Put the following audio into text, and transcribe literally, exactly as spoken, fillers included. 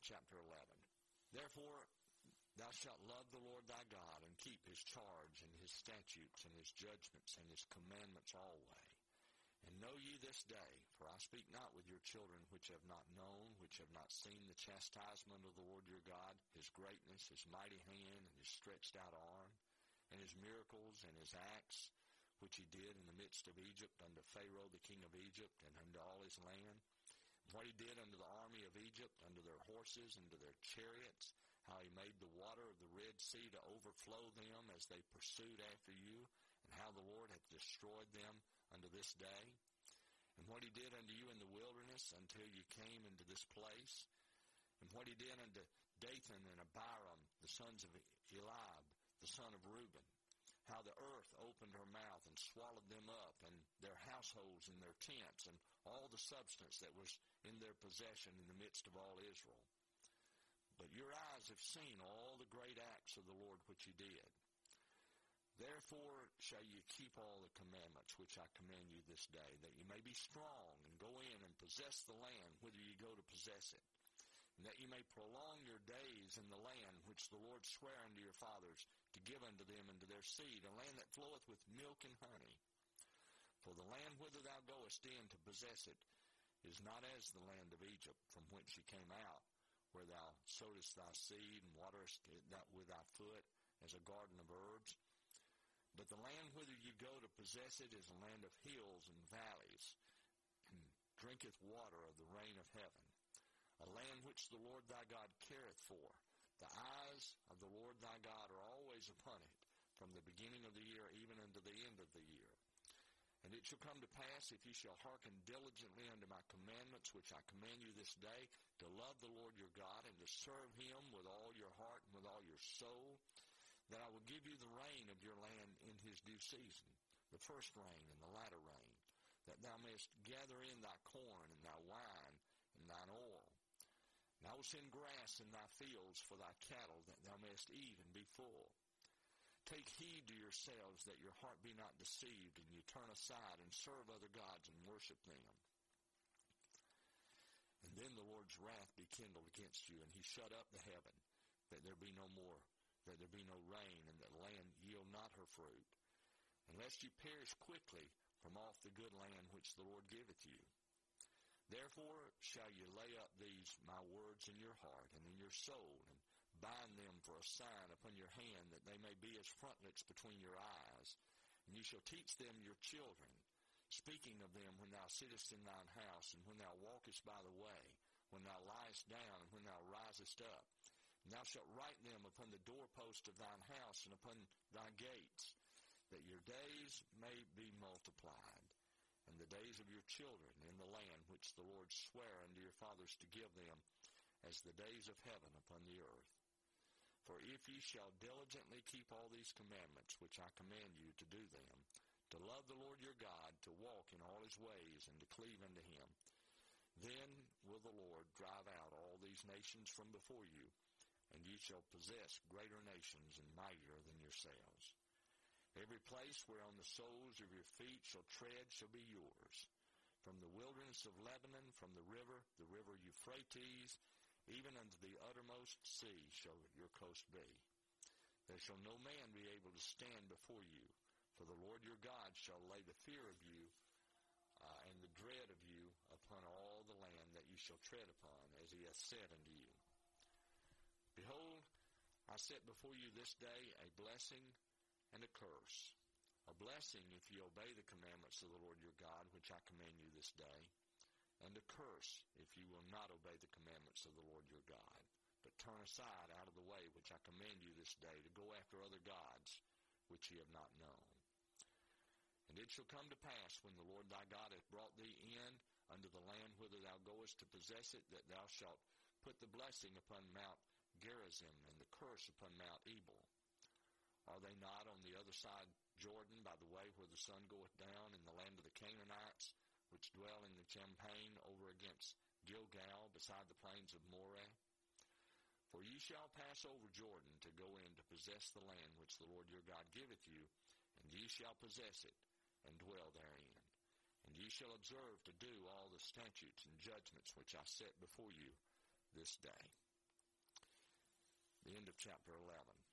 chapter eleven. Therefore, thou shalt love the Lord thy God, and keep his charge, and his statutes, and his judgments, and his commandments alway. And know ye this day, for I speak not with your children which have not known, which have not seen the chastisement of the Lord your God, his greatness, his mighty hand, and his stretched out arm, and his miracles, and his acts, which he did in the midst of Egypt, unto Pharaoh the king of Egypt, and unto all his land. What he did unto the army of Egypt, unto their horses, and to their chariots, how he made the water of the Red Sea to overflow them as they pursued after you, and how the Lord hath destroyed them unto this day. And what he did unto you in the wilderness until you came into this place, and what he did unto Dathan and Abiram, the sons of Eliab, the son of Reuben, how the earth opened her mouth and swallowed them up, and their households and their tents, and all the substance that was in their possession in the midst of all Israel. But your eyes have seen all the great acts of the Lord which he did. Therefore shall ye keep all the commandments which I command you this day, that ye may be strong, and go in and possess the land whither ye go to possess it, and that ye may prolong your days in the land which the Lord sware unto your fathers to give unto them and to their seed, a land that floweth with milk and honey. For the land whither thou goest in to possess it is not as the land of Egypt, from whence ye came out, where thou sowest thy seed and waterest it with thy foot as a garden of herbs. But the land whither you go to possess it is a land of hills and valleys, and drinketh water of the rain of heaven, a land which the Lord thy God careth for. The eyes of the Lord thy God are always upon it, from the beginning of the year even unto the end of the year. And it shall come to pass, if ye shall hearken diligently unto my commandments, which I command you this day, to love the Lord your God, and to serve him with all your heart and with all your soul, that I will give you the rain of your land in his due season, the first rain and the latter rain, that thou mayest gather in thy corn and thy wine and thine oil. And I will send grass in thy fields for thy cattle, that thou mayest eat and be full. Take heed to yourselves that your heart be not deceived, and you turn aside and serve other gods and worship them. And then the Lord's wrath be kindled against you, and he shut up the heaven, that there be no more, that there be no rain, and that the land yield not her fruit, and lest you perish quickly from off the good land which the Lord giveth you. Therefore shall ye lay up these my words in your heart and in your soul, and bind them for a sign upon your hand, that they may be as frontlets between your eyes. And ye shall teach them your children, speaking of them when thou sittest in thine house, and when thou walkest by the way, when thou liest down, and when thou risest up. And thou shalt write them upon the doorpost of thine house and upon thy gates, that your days may be multiplied, and the days of your children in the land which the Lord sware unto your fathers to give them, as the days of heaven upon the earth. For if ye shall diligently keep all these commandments which I command you to do them, to love the Lord your God, to walk in all his ways, and to cleave unto him, then will the Lord drive out all these nations from before you, and ye shall possess greater nations and mightier than yourselves. Every place whereon the soles of your feet shall tread shall be yours. From the wilderness of Lebanon, from the river, the river Euphrates, even unto the uttermost sea shall your coast be. There shall no man be able to stand before you, for the Lord your God shall lay the fear of you uh, and the dread of you upon all the land that you shall tread upon, as he hath said unto you. Behold, I set before you this day a blessing and a curse. A blessing if ye obey the commandments of the Lord your God, which I command you this day, and a curse if ye will not obey the commandments of the Lord your God, but turn aside out of the way which I command you this day, to go after other gods which ye have not known. And it shall come to pass, when the Lord thy God hath brought thee in unto the land whither thou goest to possess it, that thou shalt put the blessing upon Mount Gerizim, and the curse upon Mount Ebal. Are they not on the other side Jordan, by the way where the sun goeth down, in the land of the Canaanites, which dwell in the champaign over against Gilgal, beside the plains of Moreh? For ye shall pass over Jordan to go in to possess the land which the Lord your God giveth you, and ye shall possess it, and dwell therein. And ye shall observe to do all the statutes and judgments which I set before you this day. end of chapter eleven.